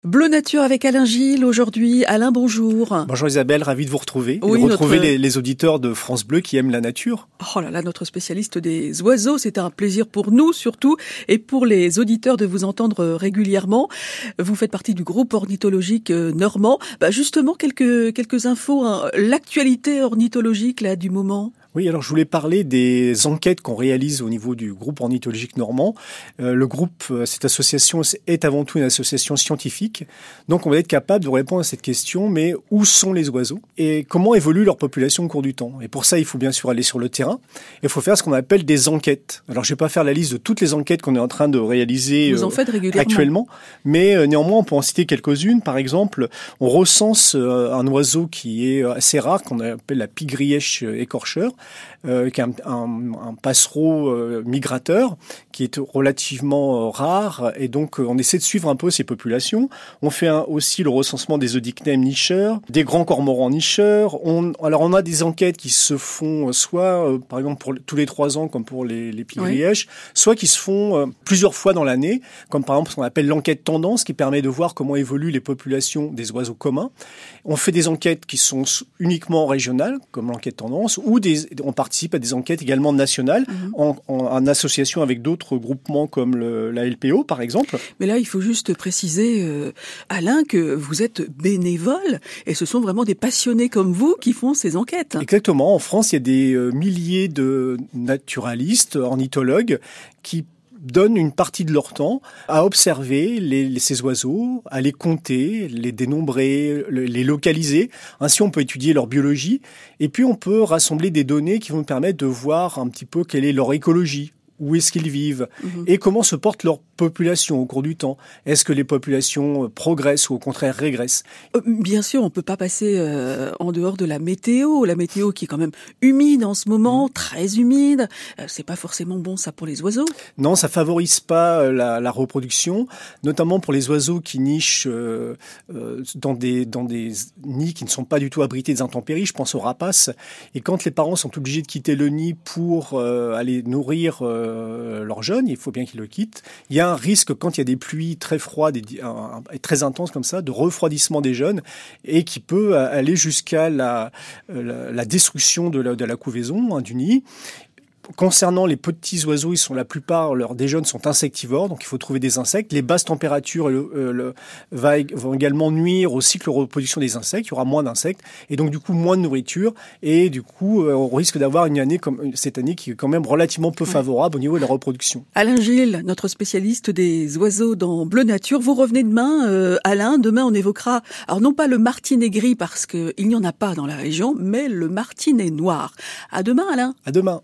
Bleu Nature avec Alain Gilles aujourd'hui. Alain, bonjour. Bonjour Isabelle, ravi de vous retrouver. Oui, et de retrouver les auditeurs de France Bleu qui aiment la nature. Oh là là, notre spécialiste des oiseaux, c'est un plaisir pour nous surtout et pour les auditeurs de vous entendre régulièrement. Vous faites partie du groupe ornithologique normand. Justement, quelques infos, hein. L'actualité ornithologique là du moment. Oui, alors je voulais parler des enquêtes qu'on réalise au niveau du groupe ornithologique normand. Le groupe, cette association est avant tout une association scientifique. Donc on va être capable de répondre à cette question, mais où sont les oiseaux et comment évolue leur population au cours du temps? Et pour ça, il faut bien sûr aller sur le terrain. Il faut faire ce qu'on appelle des enquêtes. Alors je ne vais pas faire la liste de toutes les enquêtes qu'on est en train de réaliser Vous en faites régulièrement actuellement, mais néanmoins on peut en citer quelques-unes. Par exemple, on recense un oiseau qui est assez rare, qu'on appelle la pie-grièche écorcheur, qui est un passereau migrateur qui est relativement rare, et donc on essaie de suivre un peu ces populations. On fait aussi le recensement des oedicnèmes nicheurs, des grands cormorans nicheurs. Alors on a des enquêtes qui se font soit par exemple pour tous les 3 ans comme pour les pie-grièches, soit qui se font plusieurs fois dans l'année, comme par exemple ce qu'on appelle l'enquête tendance, qui permet de voir comment évoluent les populations des oiseaux communs. On fait des enquêtes qui sont uniquement régionales, comme l'enquête tendance, ou on participe à des enquêtes également nationales, en association avec d'autres groupements comme la LPO, par exemple. Mais là, il faut juste préciser, Alain, que vous êtes bénévole, et ce sont vraiment des passionnés comme vous qui font ces enquêtes. Exactement. En France, il y a des milliers de naturalistes, ornithologues, qui donnent une partie de leur temps à observer ces oiseaux, à les compter, les dénombrer, les localiser. Ainsi, on peut étudier leur biologie et puis on peut rassembler des données qui vont nous permettre de voir un petit peu quelle est leur écologie, où est-ce qu'ils vivent et comment se porte leur population au cours du temps. Est-ce que les populations progressent ou au contraire régressent? Bien sûr, on peut pas passer en dehors de la météo. La météo qui est quand même humide en ce moment, très humide. C'est pas forcément bon ça pour les oiseaux. Non, ça favorise pas la reproduction, notamment pour les oiseaux qui nichent dans des nids qui ne sont pas du tout abrités des intempéries. Je pense aux rapaces. Et quand les parents sont obligés de quitter le nid pour aller nourrir leurs jeunes, il faut bien qu'ils le quittent. Il y a un risque, quand il y a des pluies très froides et très intenses comme ça, de refroidissement des jeunes, et qui peut aller jusqu'à la destruction de la couvaison, du nid. Concernant les petits oiseaux, la plupart des jeunes sont insectivores, donc il faut trouver des insectes. Les basses températures vont également nuire au cycle de reproduction des insectes. Il y aura moins d'insectes et donc du coup moins de nourriture, et du coup on risque d'avoir une année comme cette année qui est quand même relativement peu favorable au niveau de la reproduction. Alain Gilles, notre spécialiste des oiseaux dans Bleu Nature, vous revenez demain, Alain. Demain on évoquera, alors non pas le martinet gris parce qu'il n'y en a pas dans la région, mais le martinet noir. À demain, Alain. À demain.